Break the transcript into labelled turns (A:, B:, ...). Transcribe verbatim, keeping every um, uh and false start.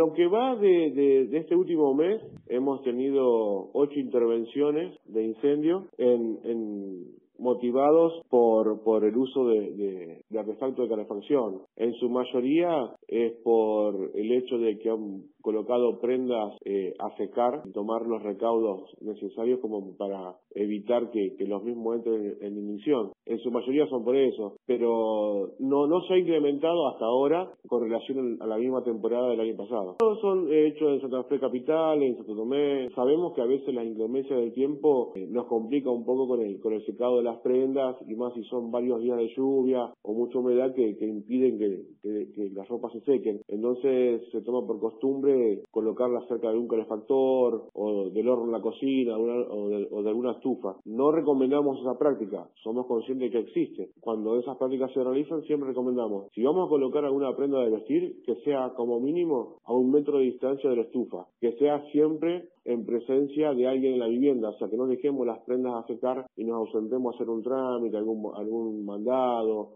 A: lo que va de, de, de este último mes, hemos tenido ocho intervenciones de incendio en, en motivados por, por el uso de, de, de artefactos de calefacción. En su mayoría es por el hecho de que han colocado prendas eh, a secar y tomar los recaudos necesarios como para evitar que, que los mismos entren en ignición. En su mayoría son por eso, pero no, no se ha incrementado hasta ahora con relación a la misma temporada del año pasado. Todos son hechos en Santa Fe Capital, en Santo Tomé. Sabemos que a veces la inclemencia del tiempo eh, nos complica un poco con el, con el secado de las prendas, y más si son varios días de lluvia o mucha humedad que, que impiden que, que, que las ropas se sequen. Entonces se toma por costumbre colocarlas cerca de un calefactor o del horno en la cocina una, o, de, o de alguna estufa. No recomendamos esa práctica, somos conscientes de que existe. Cuando esas prácticas se realizan siempre recomendamos, si vamos a colocar alguna prenda de vestir, que sea como mínimo a un metro de distancia de la estufa, que sea siempre en presencia de alguien en la vivienda, o sea, que no dejemos las prendas a secar y nos ausentemos a hacer un trámite, algún, algún mandado